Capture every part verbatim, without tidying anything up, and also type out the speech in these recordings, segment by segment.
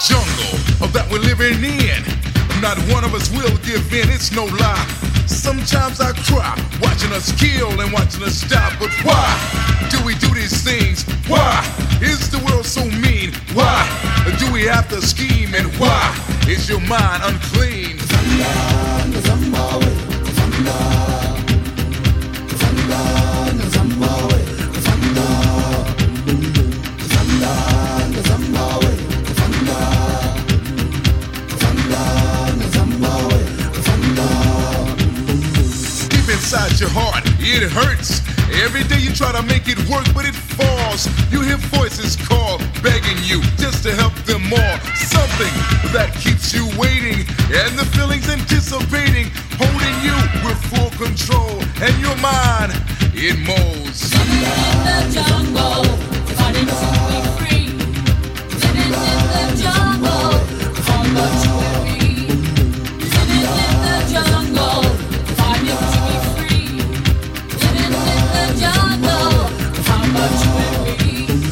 jungle that we're living in. Not one of us will give in, it's no lie. Sometimes I cry, watching us kill and watching us stop. But why do we do these things? Why is the world so mean? Why do we have to scheme? And why is your mind unclean? Inside your heart, it hurts. Every day you try to make it work, but it falls. You hear voices call, begging you just to help them more. Something that keeps you waiting, and the feelings anticipating, holding you with full control, and your mind, it molds. Living in the jungle, fighting to be free. Living in the jungle, all but you and me. Living in the jungle, fighting to be free. Living in the jungle, how about you and me?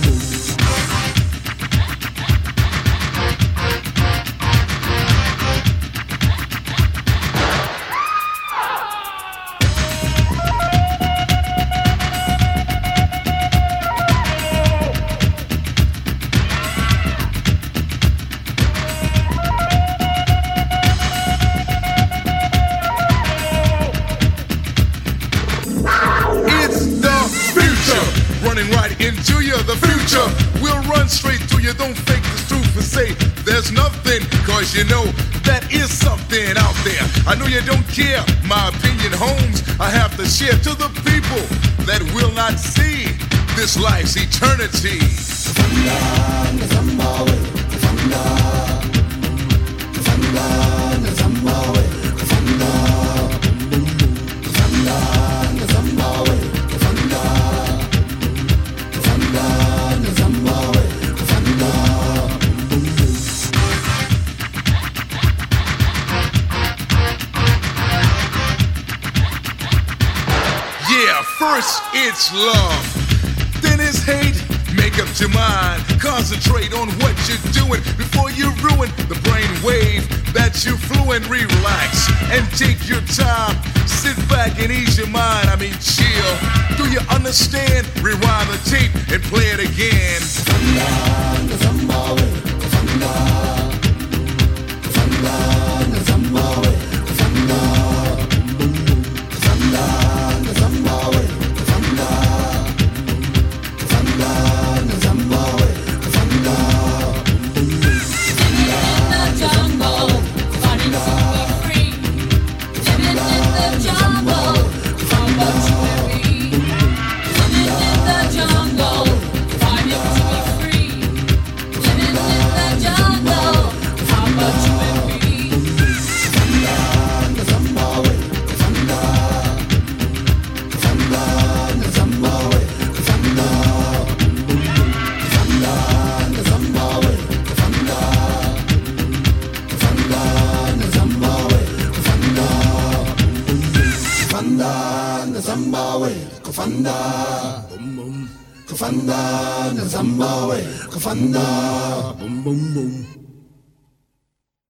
Running right into you, the future will run straight to you. Don't fake the truth and say there's nothing, cause you know that is something out there. I know you don't care, my opinion homes I have to share to the people that will not see this life's eternity. Yeah, first it's love, then it's hate. Make up your mind, concentrate on what you're doing before you ruin the brain wave that you flew and relax and take your time. Sit back and ease your mind, I mean chill. Do you understand? Rewind the tape and play it again. Kufanda, Kufanda, Kufanda, Kufanda, boom boom boom.